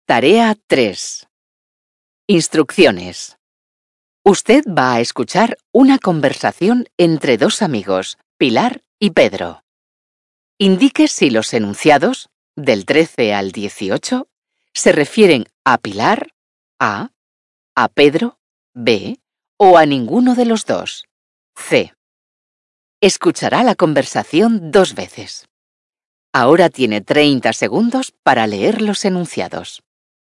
Tarea 3. Instrucciones. Usted va a escuchar una conversación entre dos amigos, Pilar y Pedro. Indique si los enunciados, del 13 al 18, se refieren a Pilar, A, Pedro, B, o a ninguno de los dos, C. Escuchará la conversación 2 veces. Ahora tiene 30 segundos para leer los enunciados.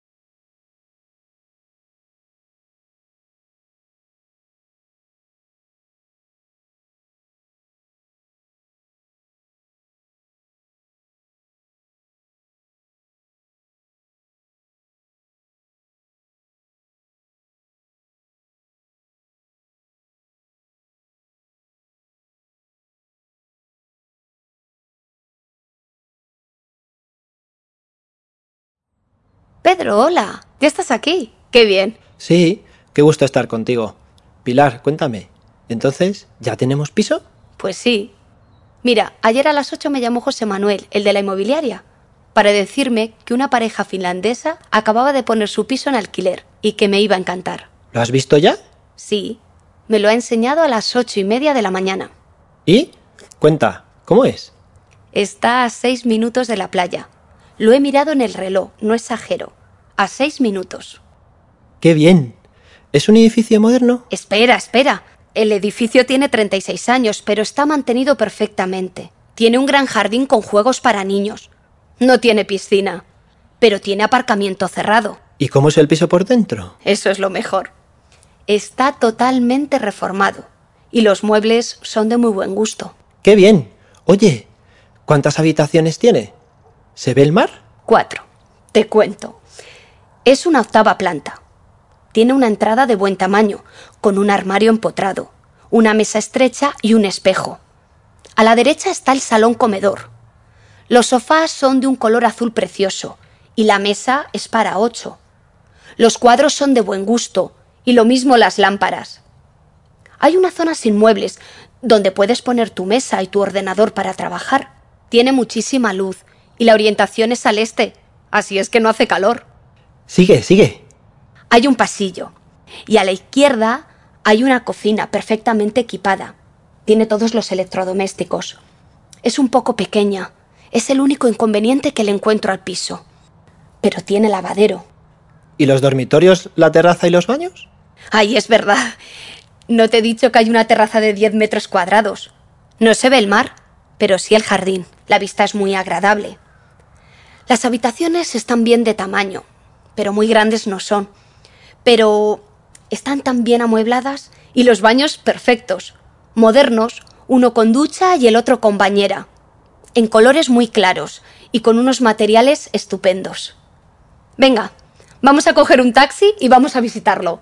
Pedro, hola, ya estás aquí. ¡Qué bien! Sí, qué gusto estar contigo. Pilar, cuéntame, ¿entonces ya tenemos piso? Pues sí. Mira, ayer a las 8 me llamó José Manuel, el de la inmobiliaria, para decirme que una pareja finlandesa acababa de poner su piso en alquiler y que me iba a encantar. ¿Lo has visto ya? Sí, me lo ha enseñado a las 8:30 de la mañana. ¿Y? Cuenta, ¿cómo es? Está a 6 minutos de la playa. Lo he mirado en el reloj, no exagero. A 6 minutos. ¡Qué bien! ¿Es un edificio moderno? Espera. El edificio tiene 36 años, pero está mantenido perfectamente. Tiene un gran jardín con juegos para niños. No tiene piscina, pero tiene aparcamiento cerrado. ¿Y cómo es el piso por dentro? Eso es lo mejor. Está totalmente reformado y los muebles son de muy buen gusto. ¡Qué bien! Oye, ¿cuántas habitaciones tiene? ¿Se ve el mar? 4. Te cuento. Es una 8ª planta. Tiene una entrada de buen tamaño, con un armario empotrado, una mesa estrecha y un espejo. A la derecha está el salón comedor. Los sofás son de un color azul precioso y la mesa es para 8. Los cuadros son de buen gusto y lo mismo las lámparas. Hay una zona sin muebles donde puedes poner tu mesa y tu ordenador para trabajar. Tiene muchísima luz y la orientación es al este, así es que no hace calor. Sigue. Hay un pasillo y a la izquierda hay una cocina perfectamente equipada. Tiene todos los electrodomésticos. Es un poco pequeña. Es el único inconveniente que le encuentro al piso. Pero tiene lavadero. ¿Y los dormitorios, la terraza y los baños? Ay, es verdad. No te he dicho que hay una terraza de 10 metros cuadrados. No se ve el mar, pero sí el jardín. La vista es muy agradable. Las habitaciones están bien de tamaño, pero muy grandes no son. Pero están tan bien amuebladas y los baños perfectos, modernos, uno con ducha y el otro con bañera, en colores muy claros y con unos materiales estupendos. Venga, vamos a coger un taxi y vamos a visitarlo.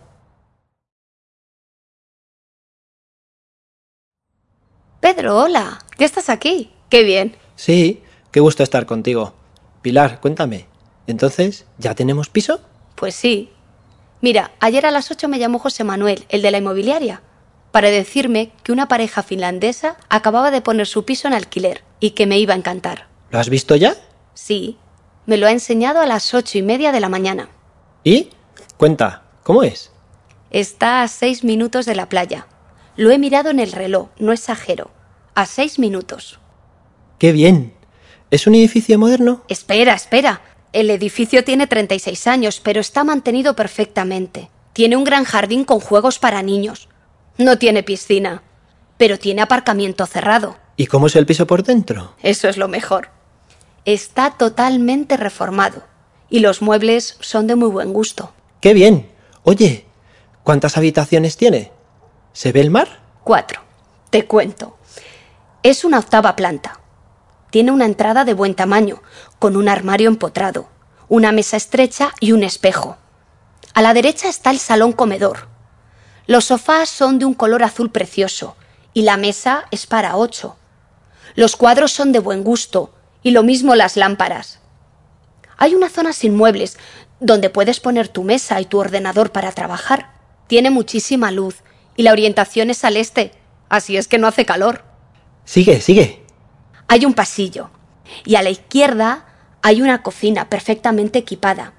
Pedro, hola, ya estás aquí. ¡Qué bien! Sí, qué gusto estar contigo. Pilar, cuéntame, ¿entonces ya tenemos piso? Pues sí. Mira, ayer a las 8 me llamó José Manuel, el de la inmobiliaria, para decirme que una pareja finlandesa acababa de poner su piso en alquiler y que me iba a encantar. ¿Lo has visto ya? Sí, me lo ha enseñado a las 8:30 de la mañana. ¿Y? Cuenta, ¿cómo es? Está a 6 minutos de la playa. Lo he mirado en el reloj, no exagero. A 6 minutos. ¡Qué bien! ¿Es un edificio moderno? Espera. El edificio tiene 36 años, pero está mantenido perfectamente. Tiene un gran jardín con juegos para niños. No tiene piscina, pero tiene aparcamiento cerrado. ¿Y cómo es el piso por dentro? Eso es lo mejor. Está totalmente reformado y los muebles son de muy buen gusto. ¡Qué bien! Oye, ¿cuántas habitaciones tiene? ¿Se ve el mar? 4. Te cuento. Es una 8ª planta. Tiene una entrada de buen tamaño, con un armario empotrado, una mesa estrecha y un espejo. A la derecha está el salón comedor. Los sofás son de un color azul precioso y la mesa es para 8. Los cuadros son de buen gusto y lo mismo las lámparas. Hay una zona sin muebles donde puedes poner tu mesa y tu ordenador para trabajar. Tiene muchísima luz y la orientación es al este, así es que no hace calor. Sigue. Hay un pasillo y a la izquierda hay una cocina perfectamente equipada.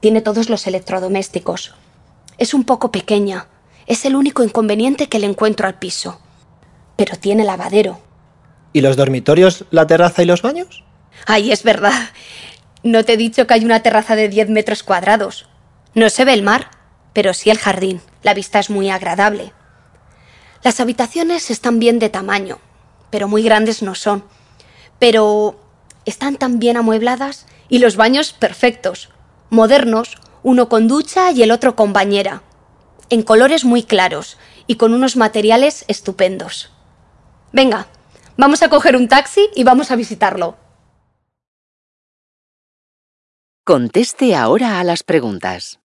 tiene todos los electrodomésticos. Es un poco pequeña. Es el único inconveniente que le encuentro al piso. Pero tiene lavadero. ¿Y los dormitorios, la terraza y los baños? Ay, es verdad. No te he dicho que hay una terraza de 10 metros cuadrados. No se ve el mar, pero sí el jardín. La vista es muy agradable. Las habitaciones están bien de tamaño, pero muy grandes no son. Pero están tan bien amuebladas y los baños perfectos, modernos, uno con ducha y el otro con bañera, en colores muy claros y con unos materiales estupendos. Venga, vamos a coger un taxi y vamos a visitarlo. Conteste ahora a las preguntas.